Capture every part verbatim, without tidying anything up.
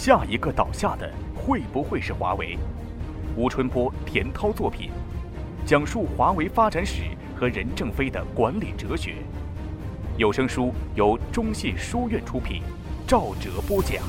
下一个倒下的会不会是华为？吴春波、田涛作品，讲述华为发展史和任正非的管理哲学。有声书由中信书院出品，赵哲播讲。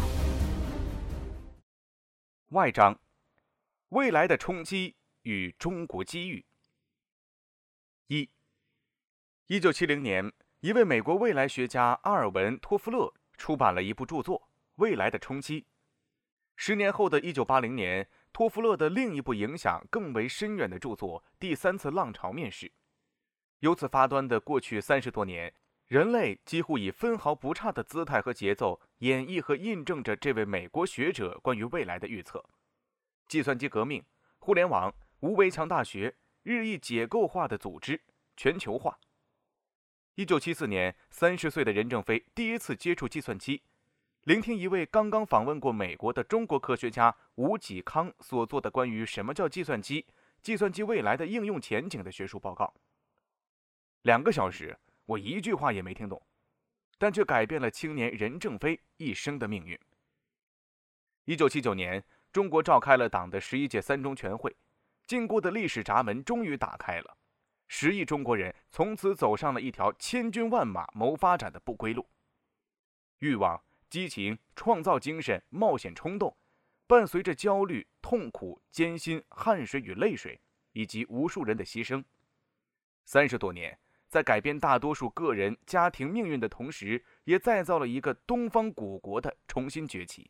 外章：未来的冲击与中国机遇。一，一九七零年，一位美国未来学家阿尔文·托夫勒出版了一部著作《未来的冲击》。十年后的一九八零年，托夫勒的另一部影响更为深远的著作《第三次浪潮》面世。由此发端的过去三十多年，人类几乎以分毫不差的姿态和节奏演绎和印证着这位美国学者关于未来的预测。计算机革命、互联网、无围墙大学、日益解构化的组织、全球化。一九七四年，三十岁的任正非第一次接触计算机，聆听一位刚刚访问过美国的中国科学家吴济康所做的关于什么叫计算机、计算机未来的应用前景的学术报告。两个小时，我一句话也没听懂，但却改变了青年任正非一生的命运。一九七九年，中国召开了党的十一届三中全会，禁锢的历史闸门终于打开了，十亿中国人从此走上了一条千军万马谋发展的不归路。欲望、激情、创造精神、冒险冲动，伴随着焦虑、痛苦、艰辛、汗水与泪水，以及无数人的牺牲。三十多年，在改变大多数个人、家庭命运的同时，也再造了一个东方古国的重新崛起。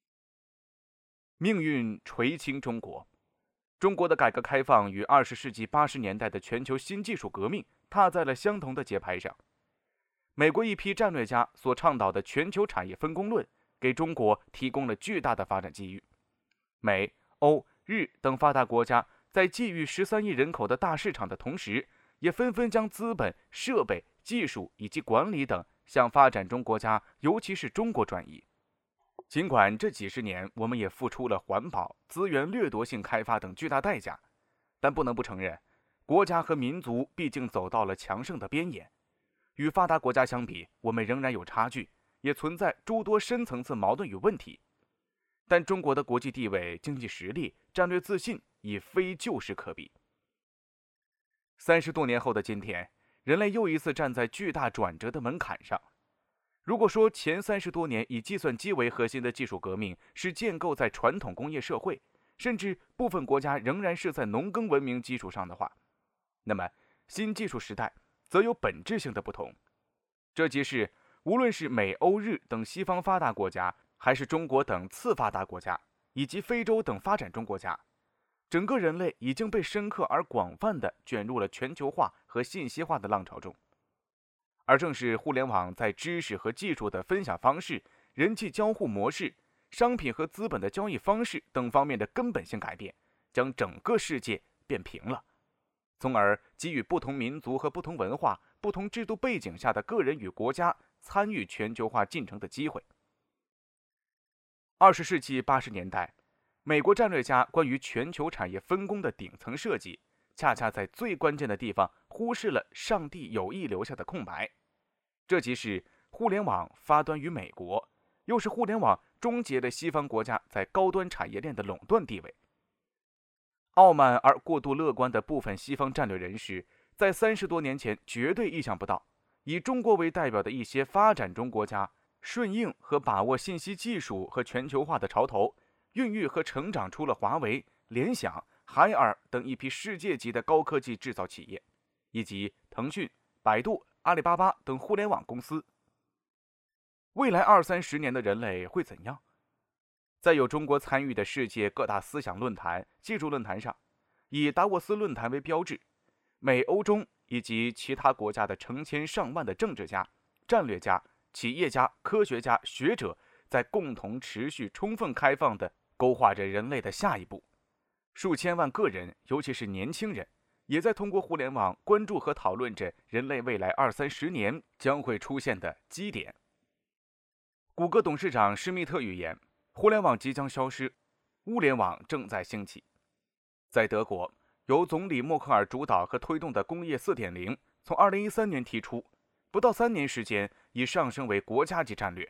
命运垂青中国，中国的改革开放与二十世纪八十年代的全球新技术革命踏在了相同的节拍上。美国一批战略家所倡导的全球产业分工论，给中国提供了巨大的发展机遇。美、欧、日等发达国家在觊觎十三亿人口的大市场的同时，也纷纷将资本、设备、技术以及管理等向发展中国家，尤其是中国转移。尽管这几十年我们也付出了环保、资源掠夺性开发等巨大代价，但不能不承认，国家和民族毕竟走到了强盛的边沿。与发达国家相比，我们仍然有差距，也存在诸多深层次矛盾与问题。但中国的国际地位、经济实力、战略自信已非旧时可比。三十多年后的今天，人类又一次站在巨大转折的门槛上。如果说前三十多年以计算机为核心的技术革命是建构在传统工业社会，甚至部分国家仍然是在农耕文明基础上的话，那么新技术时代则有本质性的不同。这即是无论是美、欧、日等西方发达国家，还是中国等次发达国家，以及非洲等发展中国家，整个人类已经被深刻而广泛地卷入了全球化和信息化的浪潮中。而正是互联网在知识和技术的分享方式、人际交互模式、商品和资本的交易方式等方面的根本性改变，将整个世界变平了，从而给予不同民族和不同文化、不同制度背景下的个人与国家参与全球化进程的机会。二十世纪八十年代，美国战略家关于全球产业分工的顶层设计，恰恰在最关键的地方忽视了上帝有意留下的空白。这即是互联网发端于美国，又是互联网终结了西方国家在高端产业链的垄断地位。傲慢而过度乐观的部分西方战略人士，在三十多年前绝对意想不到，以中国为代表的一些发展中国家顺应和把握信息技术和全球化的潮头，孕育和成长出了华为、联想、海尔等一批世界级的高科技制造企业，以及腾讯、百度、阿里巴巴等互联网公司。未来二三十年的人类会怎样？在有中国参与的世界各大思想论坛、技术论坛上，以达沃斯论坛为标志，美、欧、中以及其他国家的成千上万的政治家、战略家、企业家、科学家、学者，在共同持续充分开放地勾画着人类的下一步。数千万个人，尤其是年轻人，也在通过互联网关注和讨论着人类未来二三十年将会出现的基点。谷歌董事长施密特预言，互联网即将消失，物联网正在兴起。在德国，由总理默克尔主导和推动的工业 四点零 从二零一三年提出，不到三年时间已上升为国家级战略，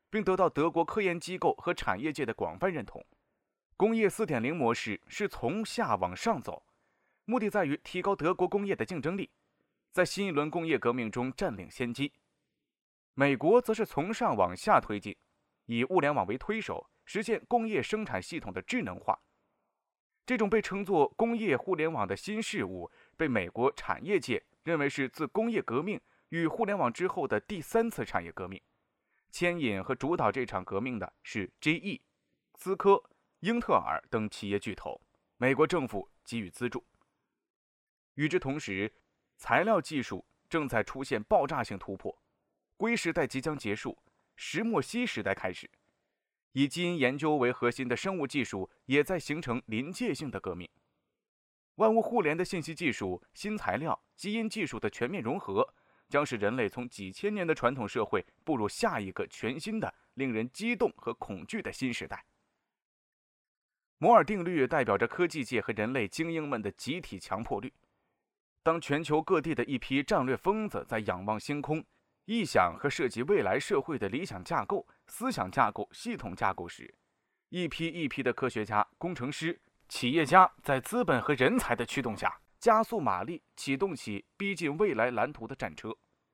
并得到德国科研机构和产业界的广泛认同。工业 四点零 模式是从下往上走，目的在于提高德国工业的竞争力，在新一轮工业革命中占领先机。美国则是从上往下推进，以物联网为推手，实现工业生产系统的智能化。这种被称作工业互联网的新事物，被美国产业界认为是自工业革命与互联网之后的第三次产业革命。牵引和主导这场革命的是 G E、思科、英特尔等企业巨头，美国政府给予资助。与之同时，材料技术正在出现爆炸性突破，硅时代即将结束，石墨烯时代开始。以基因研究为核心的生物技术也在形成临界性的革命。万物互联的信息技术、新材料、基因技术的全面融合，将使人类从几千年的传统社会步入下一个全新的、令人激动和恐惧的新时代。摩尔定律代表着科技界和人类精英们的集体强迫律。当全球各地的一批战略疯子在仰望星空，臆想和设计未来社会的理想架构、思想架构、系统架构时，一批一批的科学家、工程师、企业家在资本和人才的驱动下，加速马力，启动起逼近未来蓝图的战车。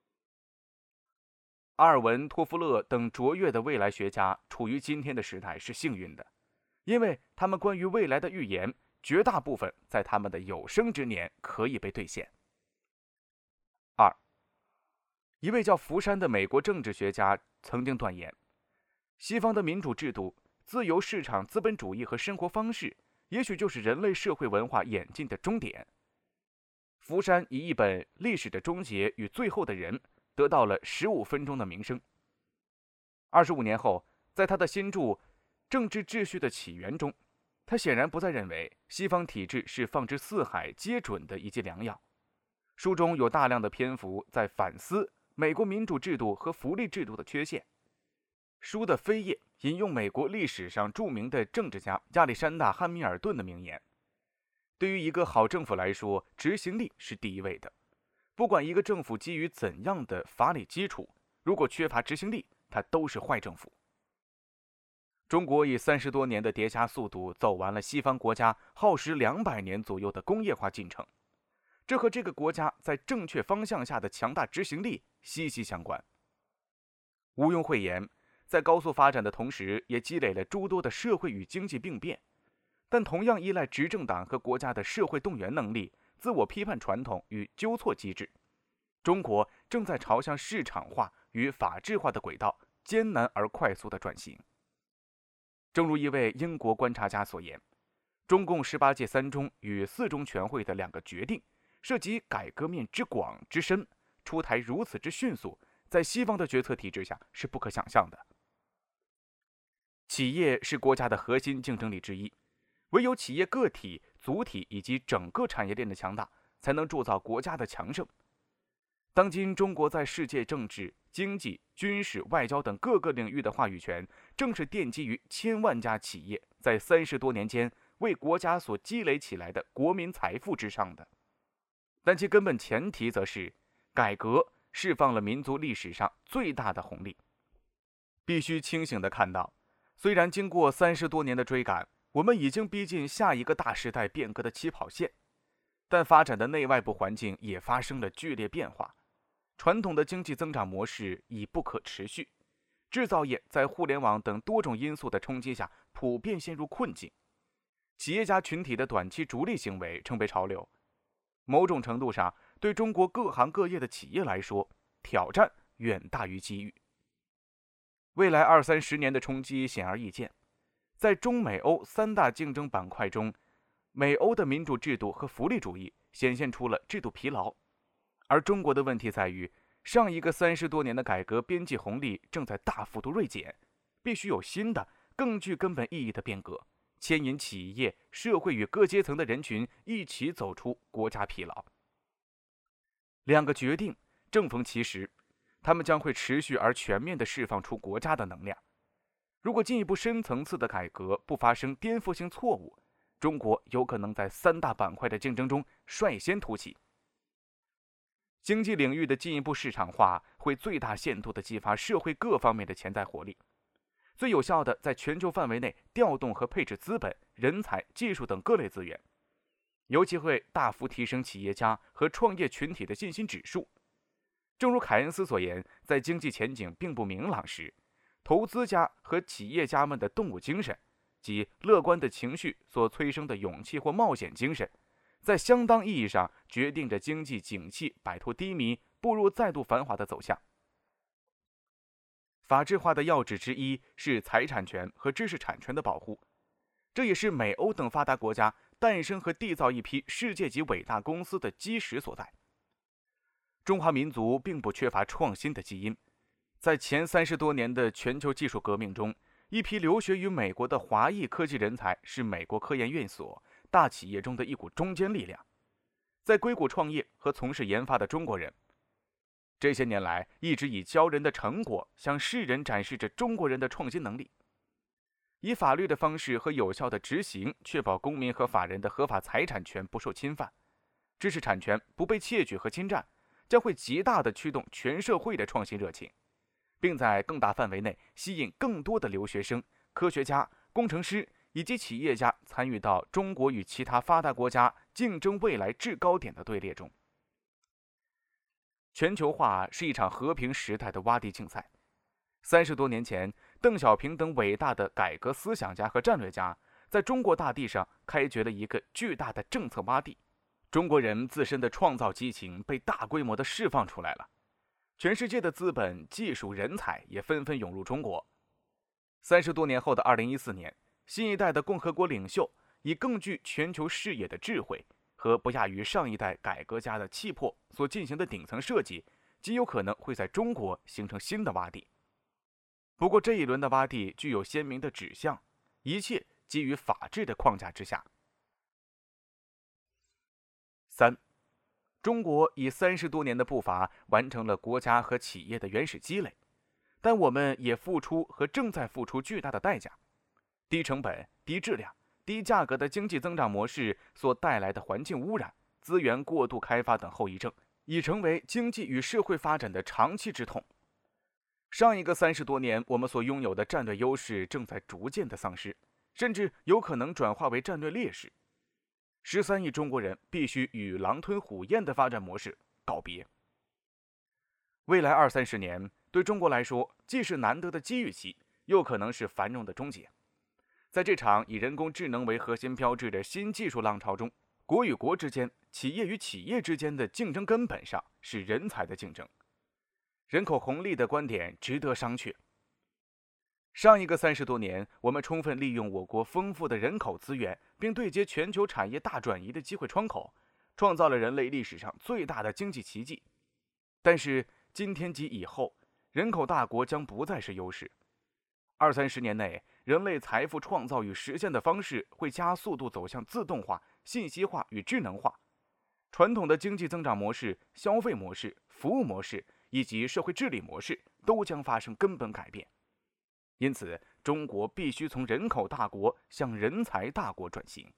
阿尔文·托夫勒等卓越的未来学家处于今天的时代是幸运的，因为他们关于未来的预言，绝大部分在他们的有生之年可以被兑现。二，一位叫福山的美国政治学家曾经断言，西方的民主制度、自由市场资本主义和生活方式，也许就是人类社会文化演进的终点。福山以一本《历史的终结与最后的人》得到了十五分钟的名声。二十五年后，在他的新著《政治秩序的起源》中，他显然不再认为西方体制是放之四海皆准的一剂良药。书中有大量的篇幅在反思美国民主制度和福利制度的缺陷。书的扉页引用美国历史上著名的政治家亚历山大·汉密尔顿的名言：对于一个好政府来说，执行力是第一位的。不管一个政府基于怎样的法理基础，如果缺乏执行力，它都是坏政府。中国以三十多年的叠加速度走完了西方国家耗时两百年左右的工业化进程，这和这个国家在正确方向下的强大执行力息息相关。毋庸讳言，在高速发展的同时，也积累了诸多的社会与经济病变，但同样依赖执政党和国家的社会动员能力、自我批判传统与纠错机制。中国正在朝向市场化与法治化的轨道艰难而快速的转型。正如一位英国观察家所言，中共十八届三中与四中全会的两个决定，涉及改革面之广之深，出台如此之迅速，在西方的决策体制下是不可想象的。企业是国家的核心竞争力之一，唯有企业个体、组体以及整个产业链的强大，才能铸造国家的强盛。当今中国在世界政治、经济、军事、外交等各个领域的话语权，正是奠基于千万家企业在三十多年间为国家所积累起来的国民财富之上的。但其根本前提则是，改革释放了民族历史上最大的红利。必须清醒地看到，虽然经过三十多年的追赶，我们已经逼近下一个大时代变革的起跑线，但发展的内外部环境也发生了剧烈变化。传统的经济增长模式已不可持续，制造业在互联网等多种因素的冲击下普遍陷入困境，企业家群体的短期逐利行为成为潮流。某种程度上，对中国各行各业的企业来说，挑战远大于机遇。未来二三十年的冲击显而易见，在中美欧三大竞争板块中，美欧的民主制度和福利主义显现出了制度疲劳。而中国的问题在于，上一个三十多年的改革边际红利正在大幅度锐减，必须有新的、更具根本意义的变革，牵引企业、社会与各阶层的人群一起走出国家疲劳。两个决定正逢其时，他们将会持续而全面地释放出国家的能量。如果进一步深层次的改革不发生颠覆性错误，中国有可能在三大板块的竞争中率先突起。经济领域的进一步市场化会最大限度地激发社会各方面的潜在活力， 最有效地在全球范围内调动和配置资本、人才、技术等各类资源，尤其会大幅提升企业家和创业群体的信心指数。正如凯恩斯所言，在经济前景并不明朗时，投资家和企业家们的动物精神及乐观的情绪所催生的勇气或冒险精神，在相当意义上决定着经济景气摆脱低迷、步入再度繁华的走向。法治化的要旨之一是财产权和知识产权的保护，这也是美欧等发达国家诞生和缔造一批世界级伟大公司的基石所在。中华民族并不缺乏创新的基因，在前三十多年的全球技术革命中，一批留学于美国的华裔科技人才是美国科研院所、大企业中的一股中坚力量。在硅谷创业和从事研发的中国人，这些年来一直以骄人的成果向世人展示着中国人的创新能力。以法律的方式和有效的执行，确保公民和法人的合法财产权不受侵犯，知识产权不被窃取和侵占，将会极大地驱动全社会的创新热情，并在更大范围内吸引更多的留学生、科学家、工程师以及企业家参与到中国与其他发达国家竞争未来制高点的队列中。全球化是一场和平时代的洼地竞赛。三十多年前，邓小平等伟大的改革思想家和战略家在中国大地上开掘了一个巨大的政策洼地，中国人自身的创造激情被大规模的释放出来了，全世界的资本、技术、人才也纷纷涌入中国。三十多年后的二零一四年，新一代的共和国领袖以更具全球视野的智慧和不亚于上一代改革家的气魄所进行的顶层设计，极有可能会在中国形成新的洼地。不过这一轮的洼地具有鲜明的指向，一切基于法治的框架之下。三，中国以三十多年的步伐完成了国家和企业的原始积累，但我们也付出和正在付出巨大的代价。低成本、低质量、低价格的经济增长模式所带来的环境污染、资源过度开发等后遗症，已成为经济与社会发展的长期之痛。上一个三十多年，我们所拥有的战略优势正在逐渐的丧失，甚至有可能转化为战略劣势。十三亿中国人必须与狼吞虎咽的发展模式告别。未来二三十年对中国来说，既是难得的机遇期，又可能是繁荣的终结。在这场以人工智能为核心标志的新技术浪潮中，国与国之间、企业与企业之间的竞争根本上是人才的竞争。人口红利的观点值得商榷。上一个三十多年，我们充分利用我国丰富的人口资源，并对接全球产业大转移的机会窗口，创造了人类历史上最大的经济奇迹。但是今天及以后，人口大国将不再是优势。二三十年内，人类财富创造与实现的方式会加速度走向自动化、信息化与智能化。传统的经济增长模式、消费模式、服务模式以及社会治理模式都将发生根本改变。因此，中国必须从人口大国向人才大国转型。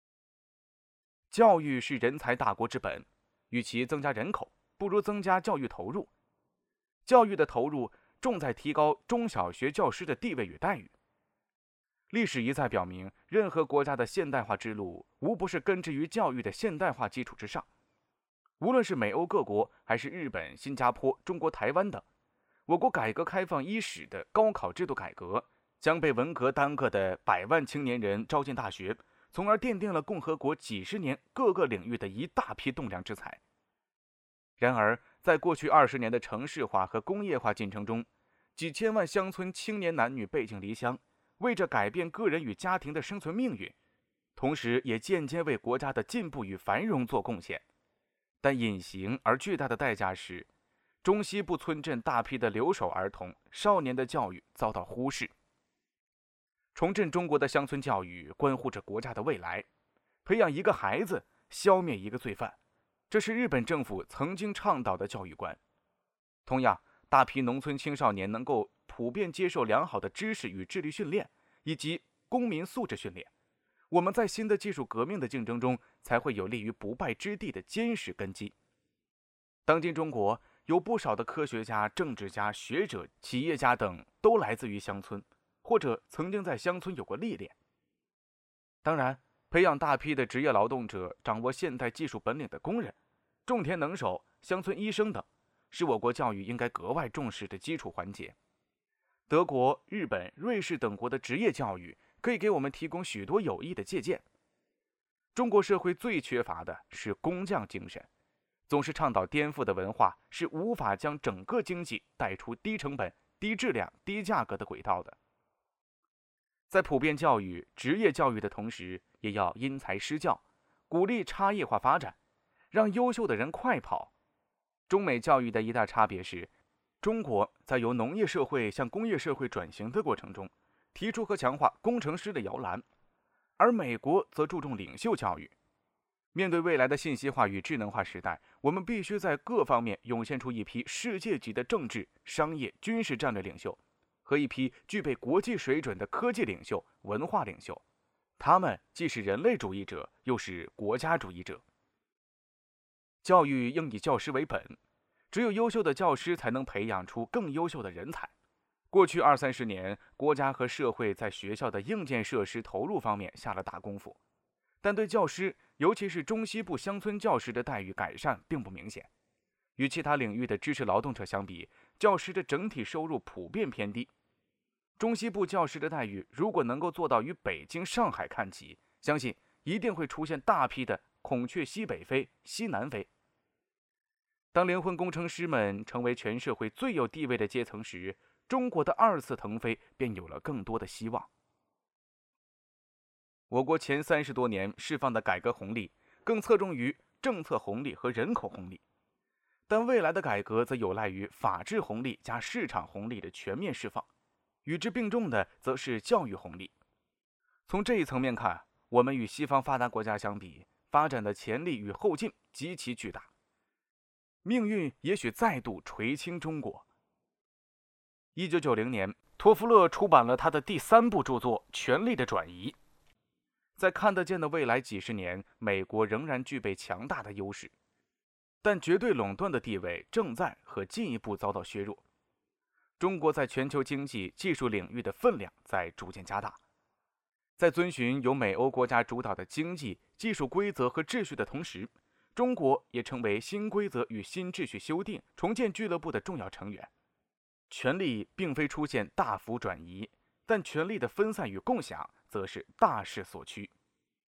教育是人才大国之本，与其增加人口，不如增加教育投入。教育的投入重在提高中小学教师的地位与待遇。历史一再表明，任何国家的现代化之路，无不是根植于教育的现代化基础之上。无论是美欧各国，还是日本、新加坡、中国台湾等，我国改革开放伊始的高考制度改革，将被文革耽搁的百万青年人招进大学，从而奠定了共和国几十年各个领域的一大批栋梁之才。然而，在过去二十年的城市化和工业化进程中，几千万乡村青年男女背井离乡，为着改变个人与家庭的生存命运，同时也间接为国家的进步与繁荣做贡献。但隐形而巨大的代价是，中西部村镇大批的留守儿童、少年的教育遭到忽视。重振中国的乡村教育关乎着国家的未来，培养一个孩子，消灭一个罪犯，这是日本政府曾经倡导的教育观。同样，大批农村青少年能够普遍接受良好的知识与智力训练，以及公民素质训练，我们在新的技术革命的竞争中才会有立于不败之地的坚实根基。当今中国有不少的科学家、政治家、学者、企业家等都来自于乡村， 或者曾经在乡村有过历练。当然，培养大批的职业劳动者、掌握现代技术本领的工人、种田能手、乡村医生等，是我国教育应该格外重视的基础环节。德国、日本、瑞士等国的职业教育可以给我们提供许多有益的借鉴。中国社会最缺乏的是工匠精神，总是倡导颠覆的文化是无法将整个经济带出低成本、低质量、低价格的轨道的。在普遍教育、职业教育的同时，也要因材施教，鼓励差异化发展，让优秀的人快跑。中美教育的一大差别是，中国在由农业社会向工业社会转型的过程中，提出和强化工程师的摇篮，而美国则注重领袖教育。面对未来的信息化与智能化时代，我们必须在各方面涌现出一批世界级的政治、商业、军事战略领袖，和一批具备国际水准的科技领袖、文化领袖。他们既是人类主义者，又是国家主义者。教育应以教师为本，只有优秀的教师才能培养出更优秀的人才。过去二三十年，国家和社会在学校的硬件设施投入方面下了大功夫，但对教师，尤其是中西部乡村教师的待遇改善并不明显。与其他领域的知识劳动者相比，教师的整体收入普遍偏低。中西部教师的待遇如果能够做到与北京、上海看齐，相信一定会出现大批的孔雀西北飞、西南飞。当灵魂工程师们成为全社会最有地位的阶层时，中国的二次腾飞便有了更多的希望。我国前三十多年释放的改革红利，更侧重于政策红利和人口红利，但未来的改革则有赖于法治红利加市场红利的全面释放，与之并重的则是教育红利。从这一层面看，我们与西方发达国家相比，发展的潜力与后劲极其巨大。命运也许再度垂青中国。一九九零年，托夫勒出版了他的第三部著作《权力的转移》。在看得见的未来几十年，美国仍然具备强大的优势，但绝对垄断的地位正在和进一步遭到削弱。中国在全球经济、技术领域的分量在逐渐加大。在遵循由美欧国家主导的经济、技术规则和秩序的同时，中国也成为新规则与新秩序修订、重建俱乐部的重要成员。权力并非出现大幅转移，但权力的分散与共享则是大势所趋。